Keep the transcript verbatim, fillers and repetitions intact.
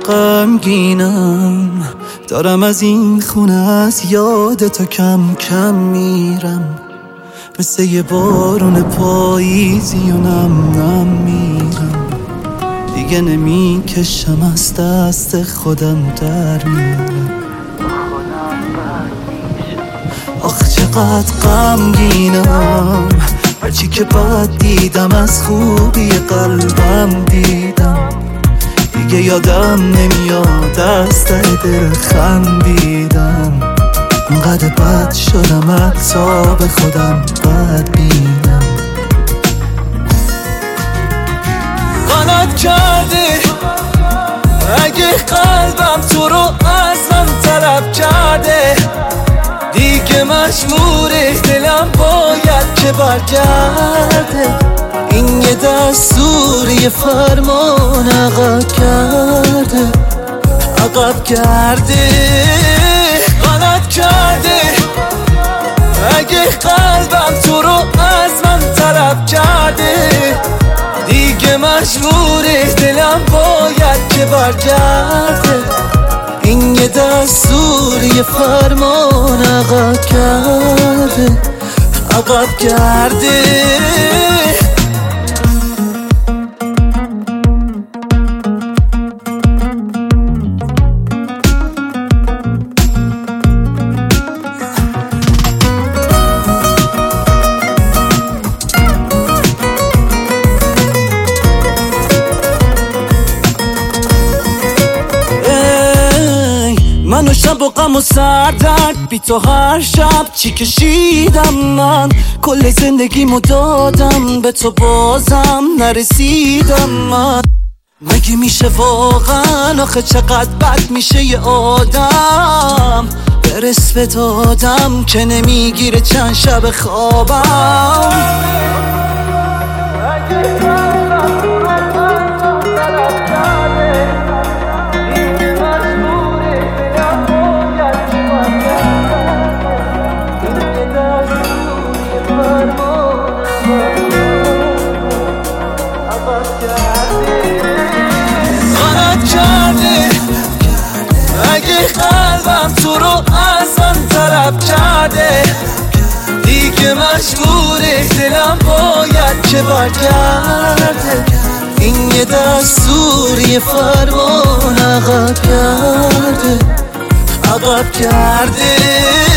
غمگینم، دارم از این خونه از یاد تو کم کم میرم، مثل یه بارون پاییزی و نم نم میرم، دیگه نمیکشم از دست خودم در میرم. آخ چقدر غمگینم، هرچی که بد دیدم از خوبی قلبم دیدم، دیگه یادم نمیاد از ته دل خندیدم، انقدر بد شدم حتی به خودم بد بینم. غلط کردی اگه قلبم تو رو از من طلب کرده، دیگه مجبوره دلم باید که برگرده، این یه دستوری فرمان عقب کرده عقب کرده. غلط کرده اگه قلبم تو رو از من طلب کرده، دیگه مجبوره دلم باید که برگرده، این یه دستوری فرمان عقب کرده عقب کرده. من و شب و غم و سردرد بی تو هر شب چی کشیدم، من کل زندگیمو دادم به تو بازم نرسیدم. من مگه میشه واقعا آخه چقدر بد میشه یه آدم برس به دادم که نمیگیره چند شب خوابم. غلط کرده اگه قلبم تو رو از من طلب کرده، دیگه مجبوره دلم باید که برگرده، این یه دستوری فرمان عقب کرده عقب کرده.